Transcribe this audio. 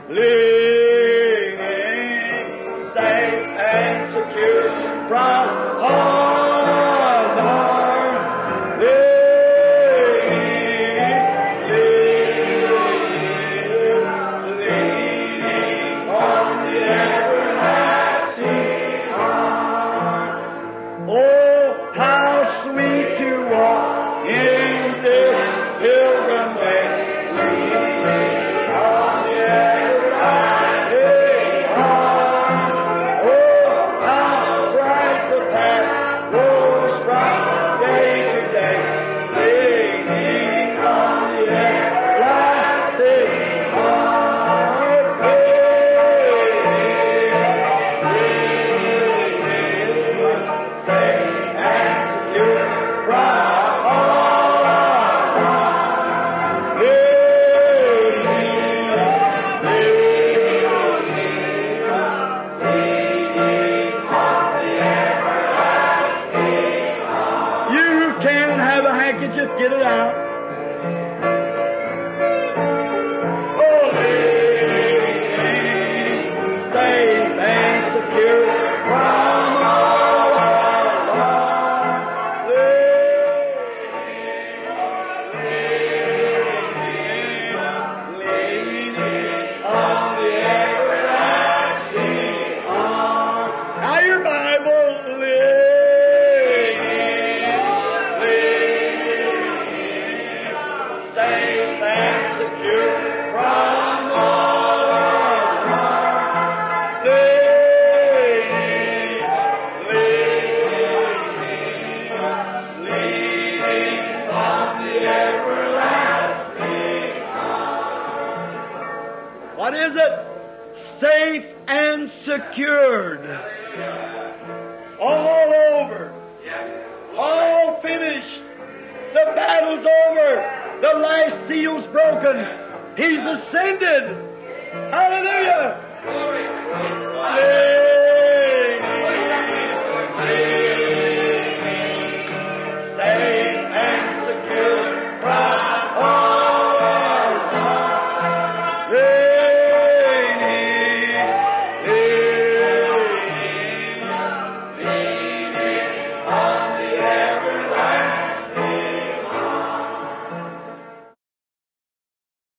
leaning, safe and secure from harm. Leaning on the everlasting arm. Oh, how sweet to walk in this pilgrim way. Leaning on the everlasting arm. Oh, how bright the path grows from day to day. Leaning on the everlasting arm. Safe and secure from harm. You can have a handkerchief, get it out. Oh, safe and secure from all harm. Leaning on the everlasting arm. Now your Bible, safe and secure from all harm. Leaning on the everlasting arm. What is it? Safe and secured. All over. All finished. The battle's over. The last seal's broken. He's ascended. Hallelujah.